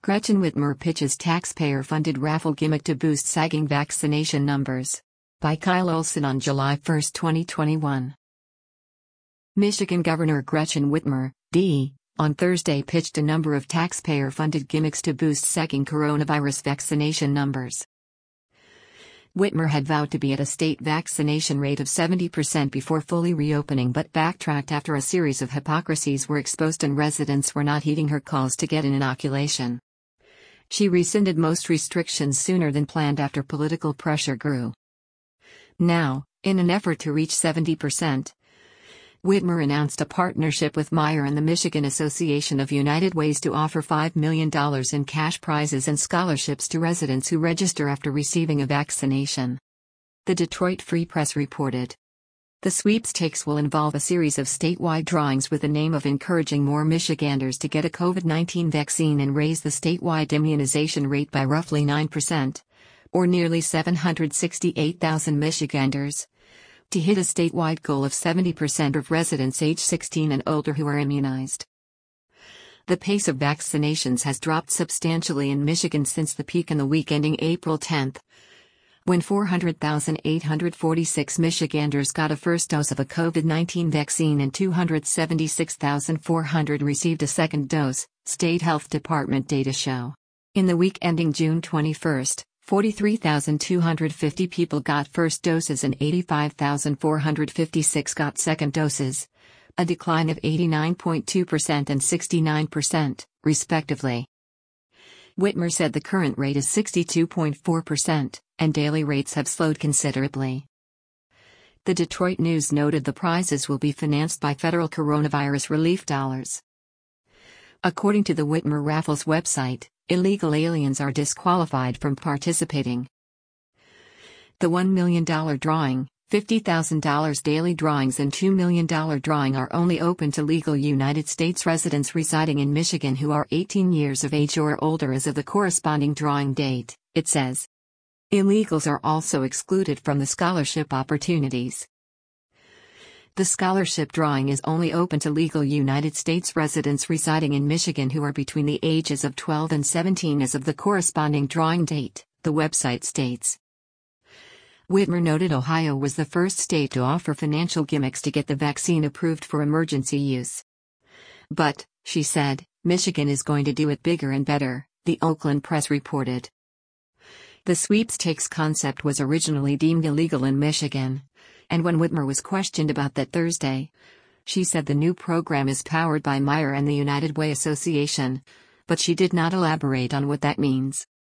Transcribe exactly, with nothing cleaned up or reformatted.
Gretchen Whitmer pitches taxpayer-funded raffle gimmick to boost sagging vaccination numbers. By Kyle Olson on July first, twenty twenty-one. Michigan Governor Gretchen Whitmer, D, on Thursday pitched a number of taxpayer-funded gimmicks to boost sagging coronavirus vaccination numbers. Whitmer had vowed to be at a state vaccination rate of seventy percent before fully reopening but backtracked after a series of hypocrisies were exposed and residents were not heeding her calls to get an inoculation. She rescinded most restrictions sooner than planned after political pressure grew. Now, in an effort to reach seventy percent, Whitmer announced a partnership with Meijer and the Michigan Association of United Ways to offer five million dollars in cash prizes and scholarships to residents who register after receiving a vaccination. The Detroit Free Press reported. The sweepstakes will involve a series of statewide drawings with the aim of encouraging more Michiganders to get a COVID nineteen vaccine and raise the statewide immunization rate by roughly nine percent, or nearly seven hundred sixty-eight thousand Michiganders, to hit a statewide goal of seventy percent of residents age sixteen and older who are immunized. The pace of vaccinations has dropped substantially in Michigan since the peak in the week ending April tenth. When four hundred thousand eight hundred forty-six Michiganders got a first dose of a COVID nineteen vaccine and two hundred seventy-six thousand four hundred received a second dose, State Health Department data show. In the week ending June twenty-first, forty-three thousand two hundred fifty people got first doses and eighty-five thousand four hundred fifty-six got second doses, a decline of eighty-nine point two percent and sixty-nine percent, respectively. Whitmer said the current rate is sixty-two point four percent, and daily rates have slowed considerably. The Detroit News noted the prizes will be financed by federal coronavirus relief dollars. According to the Whitmer Raffles website, illegal aliens are disqualified from participating. The one million dollars drawing, fifty thousand dollars daily drawings and two million dollars drawing are only open to legal United States residents residing in Michigan who are eighteen years of age or older as of the corresponding drawing date, it says. Illegals are also excluded from the scholarship opportunities. The scholarship drawing is only open to legal United States residents residing in Michigan who are between the ages of twelve and seventeen as of the corresponding drawing date, the website states. Whitmer noted Ohio was the first state to offer financial gimmicks to get the vaccine approved for emergency use. But, she said, Michigan is going to do it bigger and better, the Oakland Press reported. The sweepstakes concept was originally deemed illegal in Michigan, and when Whitmer was questioned about that Thursday, she said the new program is powered by Meijer and the United Way Association, but she did not elaborate on what that means.